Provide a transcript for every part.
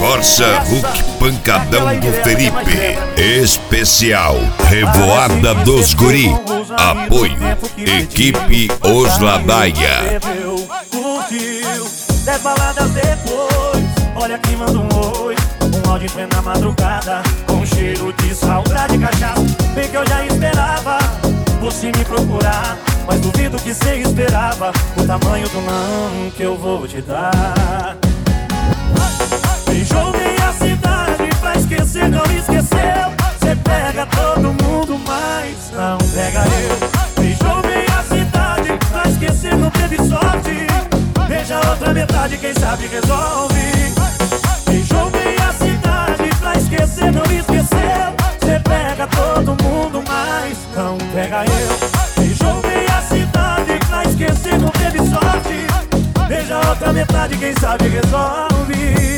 Corsa Hulk Pancadão do Felipe. Especial Revoada dos Guri. Apoio Equipe Os Ladaia. Curtiu 10 baladas depois, olha quem manda um oi. Um áudio em plena madrugada, com cheiro de saudade e cachaça. Bem que eu já esperava você me procurar, mas duvido que cê esperava o tamanho do não que eu vou te dar. Beijou meia cidade pra esquecer, não esqueceu. Cê pega todo mundo, mas não pega eu. Beijou meia cidade pra esquecer, não teve sorte. Beija a outra metade, quem sabe resolve. Beijou meia cidade pra esquecer, não esqueceu. Cê pega todo mundo, mas não pega eu. Beijou meia cidade pra esquecer, não teve sorte. Beija a outra metade, quem sabe resolve.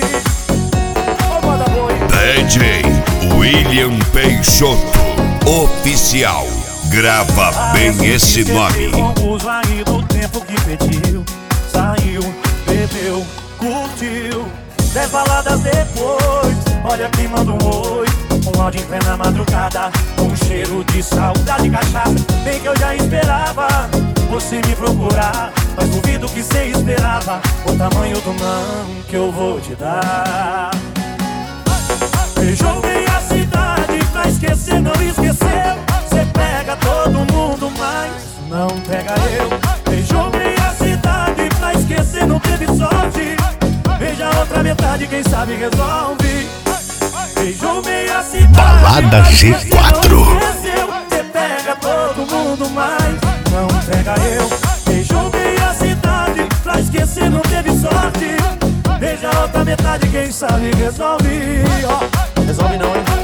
DJ William Peixoto Oficial. Grava bem esse nome. Confuso aí do tempo que pediu. Saiu, bebeu, curtiu 10 baladas depois, olha quem manda um oi. Um áudio em plena madrugada, com cheiro de saudade e cachaça. Bem que eu já esperava você me procurar, mas duvido que cê esperava o tamanho do não que eu vou te dar. Beijou meia cidade pra esquecer, não esqueceu. Cê pega todo mundo, mas não pega eu. Beijou meia cidade pra esquecer, não teve sorte. Beija a outra metade, quem sabe resolve. Beijou meia cidade Balada G4. Cê pega todo mundo, mas não pega eu. Beijou meia cidade pra esquecer, não teve sorte. Beija a outra metade, quem sabe resolve. Resolve não, hein?